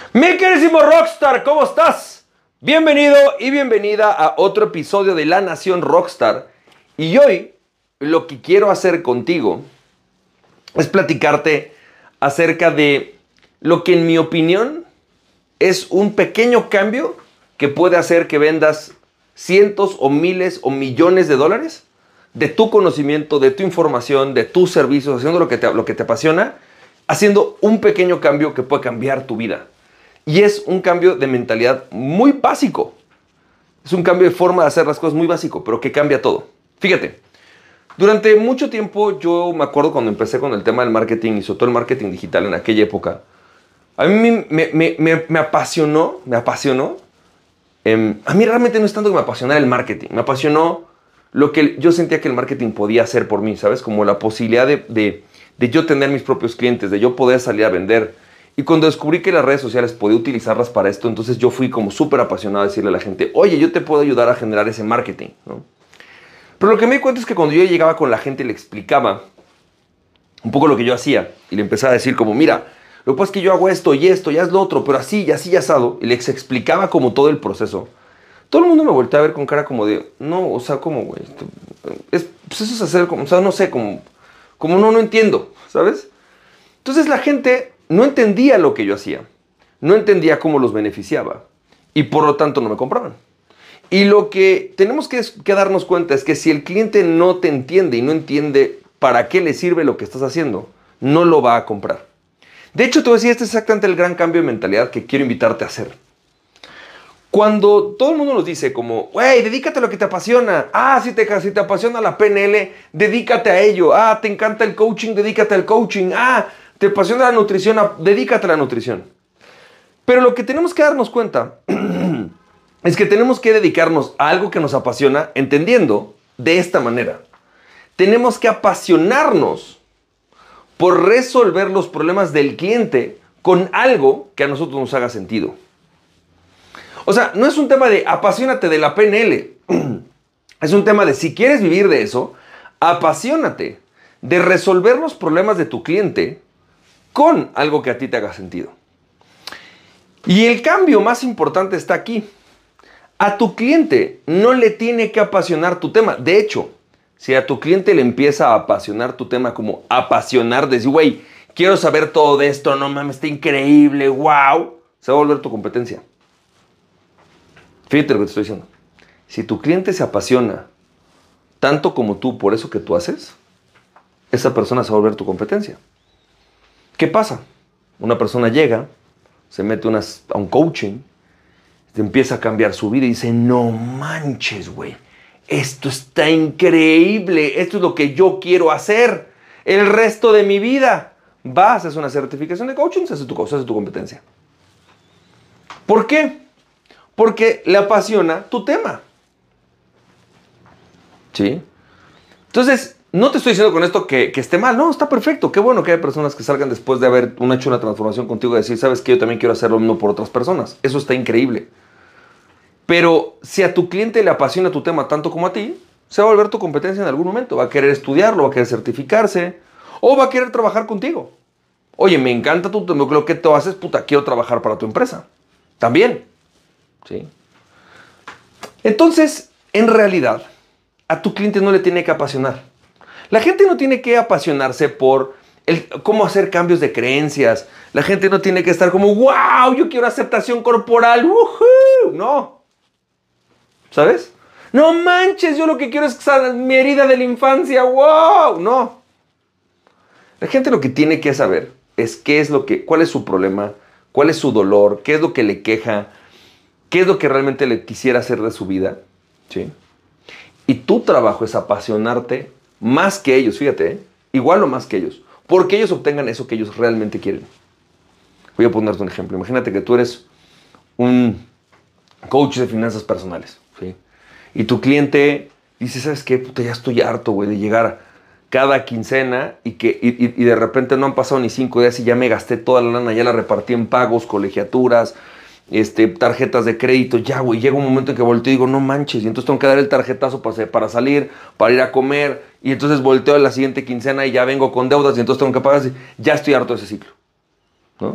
Mi queridísimo Rockstar, ¿cómo estás? Bienvenido y bienvenida a otro episodio de La Nación Rockstar. Y hoy lo que quiero hacer contigo es platicarte acerca de lo que en mi opinión es un pequeño cambio que puede hacer que vendas cientos o miles o millones de dólares de tu conocimiento, de tu información, de tus servicios, haciendo lo que te apasiona, haciendo un pequeño cambio que puede cambiar tu vida. Y es un cambio de mentalidad muy básico. Es un cambio de forma de hacer las cosas muy básico, pero que cambia todo. Fíjate, durante mucho tiempo yo me acuerdo cuando empecé con el tema del marketing y sobre todo el marketing digital en aquella época. A mí me apasionó. A mí realmente no es tanto que me apasionara el marketing. Me apasionó lo que yo sentía que el marketing podía hacer por mí, ¿sabes? Como la posibilidad de yo tener mis propios clientes, de yo poder salir a vender. Y cuando descubrí que las redes sociales podía utilizarlas para esto, entonces yo fui como súper apasionado a decirle a la gente, oye, yo te puedo ayudar a generar ese marketing, ¿no? Pero lo que me di cuenta es que cuando yo llegaba con la gente y le explicaba un poco lo que yo hacía, y le empezaba a decir como, mira, lo que pasa es que yo hago esto y haz lo otro, pero así y así y asado, y les explicaba como todo el proceso, todo el mundo me volteó a ver con cara como de, no, o sea, como, güey, pues eso es hacer como, o sea, no sé, como no entiendo, ¿sabes? Entonces la gente no entendía lo que yo hacía, no entendía cómo los beneficiaba y por lo tanto no me compraban. Y lo que tenemos que darnos cuenta es que si el cliente no te entiende y no entiende para qué le sirve lo que estás haciendo, no lo va a comprar. De hecho, te voy a decir, este es exactamente el gran cambio de mentalidad que quiero invitarte a hacer. Cuando todo el mundo nos dice como, güey, dedícate a lo que te apasiona. Si te apasiona la PNL, dedícate a ello. Te encanta el coaching, dedícate al coaching. Te apasiona la nutrición, dedícate a la nutrición. Pero lo que tenemos que darnos cuenta es que tenemos que dedicarnos a algo que nos apasiona, entendiendo de esta manera. Tenemos que apasionarnos por resolver los problemas del cliente con algo que a nosotros nos haga sentido. O sea, no es un tema de apasionate de la PNL. Es un tema de si quieres vivir de eso, apasionate de resolver los problemas de tu cliente con algo que a ti te haga sentido. Y el cambio más importante está aquí. A tu cliente no le tiene que apasionar tu tema. De hecho, si a tu cliente le empieza a apasionar tu tema, como apasionar, decir, güey, quiero saber todo de esto, no mames, está increíble, wow, se va a volver tu competencia. Fíjate lo que te estoy diciendo. Si tu cliente se apasiona tanto como tú por eso que tú haces, esa persona se va a volver tu competencia. ¿Qué pasa? Una persona llega, se mete a un coaching, empieza a cambiar su vida y dice, no manches, güey, esto está increíble, esto es lo que yo quiero hacer el resto de mi vida. Vas, haces una certificación de coaching, se hace tu competencia. ¿Por qué? Porque le apasiona tu tema. ¿Sí? Entonces, no te estoy diciendo con esto que esté mal. No, está perfecto. Qué bueno que hay personas que salgan después de haber hecho una transformación contigo y decir, ¿sabes qué? Yo también quiero hacerlo mismo por otras personas. Eso está increíble. Pero si a tu cliente le apasiona tu tema tanto como a ti, se va a volver tu competencia en algún momento. Va a querer estudiarlo, va a querer certificarse o va a querer trabajar contigo. Oye, me encanta lo que tú haces, puta, quiero trabajar para tu empresa. También. ¿Sí? Entonces, en realidad, a tu cliente no le tiene que apasionar. La gente no tiene que apasionarse por cómo hacer cambios de creencias. La gente no tiene que estar como, wow, yo quiero aceptación corporal. ¡Woohoo! No. ¿Sabes? No manches, yo lo que quiero es sanar mi herida de la infancia. ¡Wow! No. La gente lo que tiene que saber es cuál es su problema, cuál es su dolor, qué es lo que le queja, qué es lo que realmente le quisiera hacer de su vida. ¿Sí? Y tu trabajo es apasionarte más que ellos, fíjate, igual o más que ellos, porque ellos obtengan eso que ellos realmente quieren. Voy a ponerte un ejemplo. Imagínate que tú eres un coach de finanzas personales, ¿sí? Y tu cliente dice, ¿sabes qué? Puta, ya estoy harto, güey, de llegar cada quincena y de repente no han pasado ni 5 días y ya me gasté toda la lana, ya la repartí en pagos, colegiaturas, tarjetas de crédito, ya, güey, llega un momento en que volteo y digo, no manches, y entonces tengo que dar el tarjetazo para salir, para ir a comer, y entonces volteo a la siguiente quincena y ya vengo con deudas, y entonces tengo que pagar, ya estoy harto de ese ciclo, ¿no?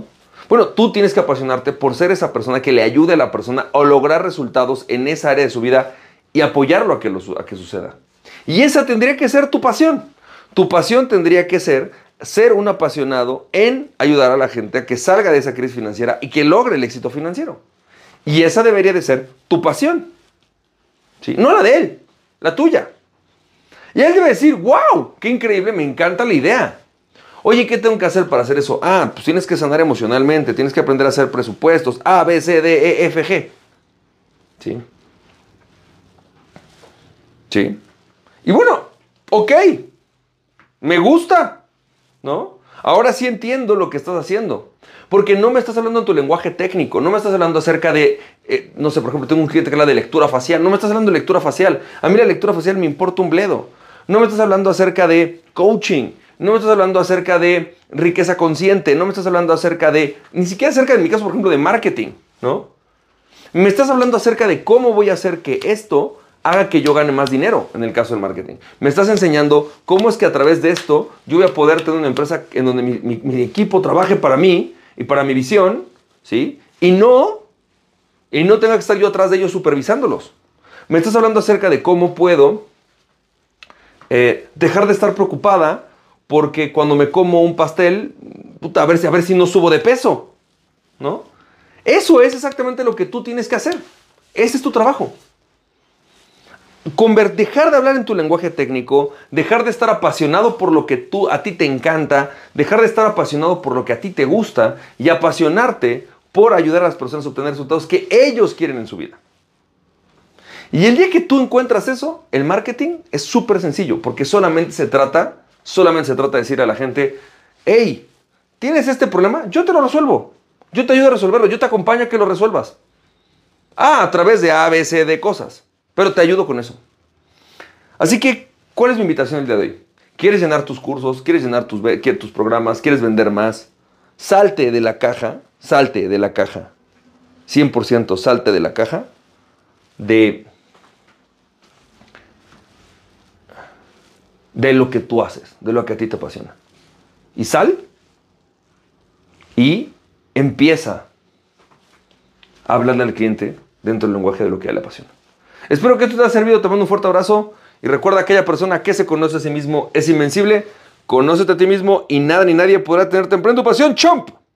Bueno, tú tienes que apasionarte por ser esa persona que le ayude a la persona a lograr resultados en esa área de su vida y apoyarlo a que suceda. Y esa tendría que ser tu pasión. Tu pasión tendría que ser un apasionado en ayudar a la gente a que salga de esa crisis financiera y que logre el éxito financiero. Y esa debería de ser tu pasión. ¿Sí? No la de él, la tuya. Y él debe decir, wow, qué increíble, me encanta la idea. Oye, ¿qué tengo que hacer para hacer eso? Ah, pues tienes que sanar emocionalmente, tienes que aprender a hacer presupuestos, A, B, C, D, E, F, G. ¿Sí? ¿Sí? Y bueno, ok, me gusta, ¿no? Ahora sí entiendo lo que estás haciendo. Porque no me estás hablando en tu lenguaje técnico, no me estás hablando acerca de, no sé, por ejemplo, tengo un cliente que habla de lectura facial, no me estás hablando de lectura facial. A mí la lectura facial me importa un bledo. No me estás hablando acerca de coaching, no me estás hablando acerca de riqueza consciente, no me estás hablando acerca de, ni siquiera acerca de mi caso, por ejemplo, de marketing, ¿no? Me estás hablando acerca de cómo voy a hacer que esto haga que yo gane más dinero, en el caso del marketing. Me estás enseñando cómo es que a través de esto yo voy a poder tener una empresa en donde mi equipo trabaje para mí y para mi visión, ¿sí? Y no tenga que estar yo atrás de ellos supervisándolos. Me estás hablando acerca de cómo puedo dejar de estar preocupada porque cuando me como un pastel, puta, a ver si no subo de peso, ¿no? Eso es exactamente lo que tú tienes que hacer. Ese es tu trabajo. Dejar de hablar en tu lenguaje técnico, dejar de estar apasionado por lo que a ti te encanta, dejar de estar apasionado por lo que a ti te gusta y apasionarte por ayudar a las personas a obtener resultados que ellos quieren en su vida. Y el día que tú encuentras eso, el marketing es súper sencillo, porque solamente se trata de decir a la gente, hey, ¿tienes este problema? Yo te lo resuelvo. Yo te ayudo a resolverlo, yo te acompaño a que lo resuelvas. A través de A, B, C, D cosas. Pero te ayudo con eso. Así que, ¿cuál es mi invitación el día de hoy? ¿Quieres llenar tus cursos? ¿Quieres llenar tus programas? ¿Quieres vender más? Salte de la caja. 100% salte de la caja de lo que tú haces, de lo que a ti te apasiona. Y sal y empieza a hablarle al cliente dentro del lenguaje de lo que a él le apasiona. Espero que esto te haya servido, te mando un fuerte abrazo y recuerda, aquella persona que se conoce a sí mismo es invencible. Conócete a ti mismo y nada ni nadie podrá tenerte en plena tu pasión. ¡Chomp!